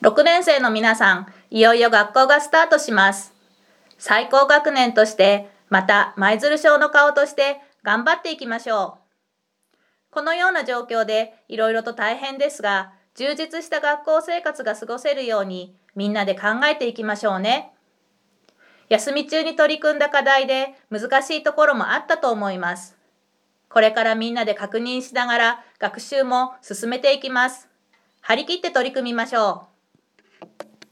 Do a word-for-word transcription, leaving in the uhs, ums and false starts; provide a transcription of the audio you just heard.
ろくねん生の皆さん、いよいよ学校がスタートします。最高学年として、また舞鶴小の顔として頑張っていきましょう。このような状況でいろいろと大変ですが、充実した学校生活が過ごせるようにみんなで考えていきましょうね。休み中に取り組んだ課題で難しいところもあったと思います。これからみんなで確認しながら学習も進めていきます。張り切って取り組みましょう。